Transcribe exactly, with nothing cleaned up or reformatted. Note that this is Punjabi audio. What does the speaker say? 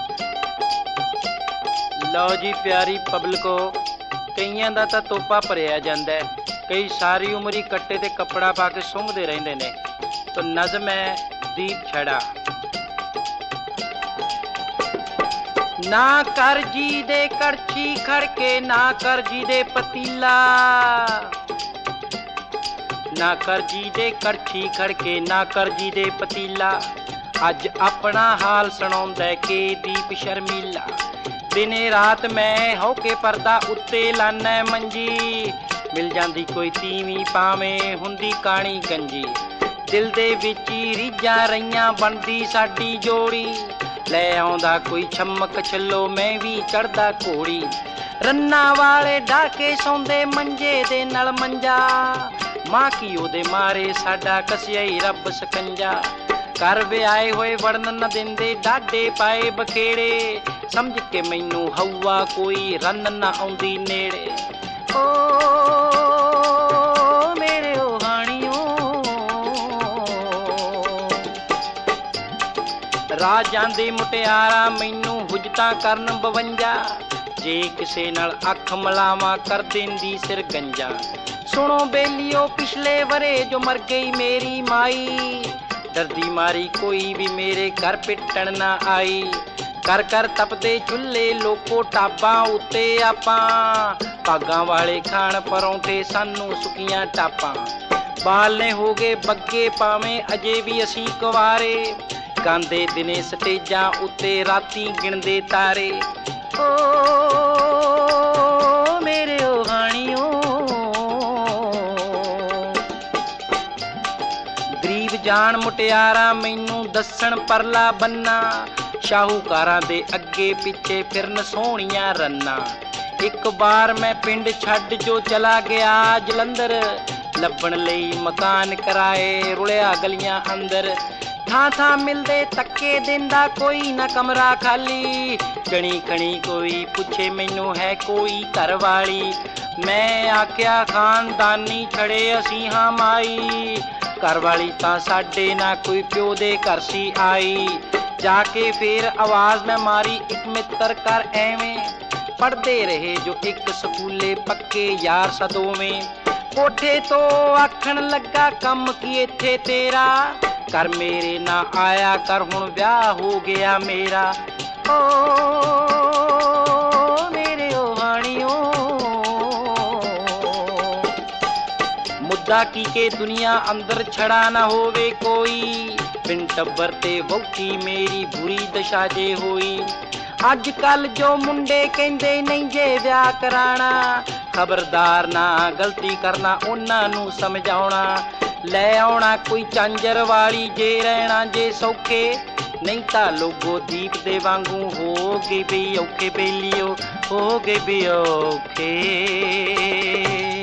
ਲਓ ਜੀ ਪਿਆਰੀ ਪਬਲਿਕੋ, ਕਈਆਂ ਦਾ ਤਾਂ ਤੋਪਾ ਭਰਿਆ ਜਾਂਦਾ ਹੈ, ਕਈ ਸਾਰੀ ਉਮਰ ਹੀ ਕੱਟੇ ਤੇ ਕੱਪੜਾ ਪਾ ਕੇ ਸੁੰਘਦੇ ਰਹਿੰਦੇ ਨੇ। ਤਾਂ ਨਜ਼ਮ ਹੈ ਦੀਪ ਛੜਾ। ਨਾ ਕਰ ਜੀ ਦੇ ਕੜਛੀ ਖੜਕੇ, ਨਾ ਕਰ ਜੀ ਦੇ ਪਤੀਲਾ, ਨਾ ਕਰ ਜੀ ਦੇ ਕੜਛੀ ਖੜਕੇ, ਨਾ ਕਰ ਜੀ ਦੇ ਪਤੀਲਾ। ਅੱਜ ਆਪਣਾ ਹਾਲ ਸੁਣਾਉਂਦਾ ਕਿ ਦੀਪ ਸ਼ਰਮੀਲਾ। ਦਿਨੇ ਰਾਤ ਮੈਂ ਹੋ ਕੇ ਪਰਦਾ ਉੱਤੇ ਲਾਨਾ ਮੰਜੀ, ਮਿਲ ਜਾਂਦੀ ਕੋਈ ਤੀਵੀਂ ਪਾਵੇਂ ਹੁੰਦੀ ਕਾਣੀ ਗੰਜੀ। ਦਿਲ ਦੇ ਵਿੱਚ ਹੀ ਰੀਝਾਂ ਰਹੀਆਂ ਬਣਦੀ ਸਾਡੀ ਜੋੜੀ, ਲੈ ਆਉਂਦਾ ਕੋਈ ਛਮਕ ਛੱਲੋ ਮੈਂ ਵੀ ਚੜਦਾ ਘੋੜੀ। ਰੰਨਾਂ ਵਾਲੇ ਢਾਕੇ ਸੌਂਦੇ ਮੰਜੇ ਦੇ ਨਾਲ ਮੰਜਾ, ਮਾਂ ਕੀ ਉਹਦੇ ਮਾਰੇ ਸਾਡਾ ਕਸਿਆ ਹੀ ਰੱਬ ਸਕੰਜਾ। ਘਰ ਵਿਆਹੇ ਹੋਏ ਵੜਨ ਨਾ ਦਿੰਦੇ ਡਾਡੇ ਪਾਏ ਬਖੇੜੇ, ਸਮਝ ਕੇ ਮੈਨੂੰ ਹਊਆ ਕੋਈ ਰੰਨ ਨਾ ਆਉਂਦੀ ਨੇੜੇ। ਓ ਮੇਰੇ ਓ ਹਾਣੀਓ, ਰਾਜਾਂ ਦੀ ਮੁਟਿਆਰਾਂ ਮੈਨੂੰ ਹੁਜਤਾਂ ਕਰਨ ਬਵੰਜਾ, ਜੇ ਕਿਸੇ ਨਾਲ ਅੱਖ ਮਲਾਵਾਂ ਕਰ ਦਿੰਦੀ ਸਿਰ ਗੰਜਾ। ਸੁਣੋ ਬੇਲੀਓ ਪਿਛਲੇ ਵਰੇ ਜੋ ਮਰ ਗਈ ਮੇਰੀ ਮਾਈ, ਡਰਦੀ ਮਾਰੀ ਕੋਈ ਵੀ ਮੇਰੇ ਘਰ ਪਿੱਟਣ ਨਾ ਆਈ। ਕਰ ਕਰ ਤਪਦੇ ਚੁੱਲ੍ਹੇ ਲੋਕੋ ਟਾਬਾਂ ਉੱਤੇ ਆਪਾਂ, ਭਾਗਾਂ ਵਾਲੇ ਖਾਣ ਪਰੌਂਠੇ ਸਾਨੂੰ ਸੁੱਕੀਆਂ ਟਾਪਾਂ। ਬਾਲਨੇ ਹੋ ਗਏ ਬੱਗੇ ਪਾਵੇਂ ਅਜੇ ਵੀ ਅਸੀਂ ਕੁਆਰੇ, ਗਾਉਂਦੇ ਦਿਨੇ ਸਟੇਜਾਂ ਉੱਤੇ ਰਾਤੀ ਗਿਣਦੇ ਤਾਰੇ। ਓ ਮੇਰੇ ਓ ਹਾਣੀਓ, ਗਰੀਬ ਜਾਣ ਮੁਟਿਆਰਾਂ ਮੈਨੂੰ ਦੱਸਣ ਪਰਲਾ ਬੰਨਾ, ਸ਼ਾਹੂਕਾਰਾਂ ਦੇ ਅੱਗੇ ਪਿੱਛੇ ਫਿਰਨ ਸੋਹਣੀਆਂ ਰੰਨਾਂ। ਇੱਕ ਵਾਰ ਮੈਂ ਪਿੰਡ ਛੱਡ ਜੋ ਚਲਾ ਗਿਆ ਜਲੰਧਰ, ਲੱਭਣ ਲਈ ਮਕਾਨ ਕਿਰਾਏ ਰੁਲਿਆ ਗਲੀਆਂ ਅੰਦਰ। ਥਾਂ ਥਾਂ ਮਿਲਦੇ ਧੱਕੇ ਦਿੰਦਾ ਕੋਈ ਨਾ ਕਮਰਾ ਖਾਲੀ, ਜਣੀ ਖਣੀ ਕੋਈ ਪੁੱਛੇ ਮੈਨੂੰ ਹੈ ਕੋਈ ਘਰ ਵਾਲੀ। ਮੈਂ ਆਖਿਆ ਖਾਨਦਾਨੀ ਛੜੇ ਅਸੀਂ ਹਾਂ ਮਾਈ, ਘਰ ਵਾਲੀ ਤਾਂ ਸਾਡੇ ਨਾ ਕੋਈ ਪਿਓ ਦੇ ਘਰ ਸੀ ਆਈ। ਜਾ ਕੇ ਫੇਰ ਆਵਾਜ਼ ਮੈਂ ਮਾਰੀ ਇੱਕ ਮਿੱਤਰ ਕਰ ਐਵੇਂ, ਪੜ੍ਹਦੇ ਰਹੇ ਜੋ ਇੱਕ ਸਕੂਲੇ ਪੱਕੇ ਯਾਰ ਸਦੋਵੇਂ। ਕੋਠੇ ਤੋਂ ਆਖਣ ਲੱਗਾ ਕੰਮ ਕੀ ਇੱਥੇ ਤੇਰਾ, ਕਰ ਮੇਰੇ ਨਾ ਆਇਆ ਕਰ ਹੁਣ ਵਿਆਹ ਹੋ ਗਿਆ ਮੇਰਾ। ਓ ਮੇਰੇ ਓ ਹਾਣੀਓ, ਮੁੱਦਾ ਕੀ ਕੇ ਦੁਨੀਆ ਅੰਦਰ ਛੜਾ ਨਾ ਹੋਵੇ ਕੋਈ, ਬਿਨ ਟੱਬਰ ਤੇ ਵਹੁਟੀ ਮੇਰੀ ਬੁਰੀ ਦਸ਼ਾ ਜੇ ਹੋਈ। ਅੱਜ ਕੱਲ ਜੋ ਮੁੰਡੇ ਕਹਿੰਦੇ ਨਹੀਂ ਜੇ ਵਿਆਹ ਕਰਾਣਾ, ਖਬਰਦਾਰ ਨਾ ਗਲਤੀ ਕਰਨਾ ਉਹਨਾਂ ਨੂੰ ਸਮਝਾਉਣਾ। ਲੈ ਆਉਣਾ ਕੋਈ ਝਾਂਜਰ ਵਾਲੀ ਜੇ ਰਹਿਣਾ ਜੇ ਸੌਖੇ, ਨਹੀਂ ਤਾਂ ਲੋਗੋ ਦੀਪ ਦੇ ਵਾਂਗੂ ਹੋ ਗਏ ਵੀ ਔਖੇ ਬੇਲੀਓ, ਹੋ ਗਏ ਵੀ ਔਖੇ।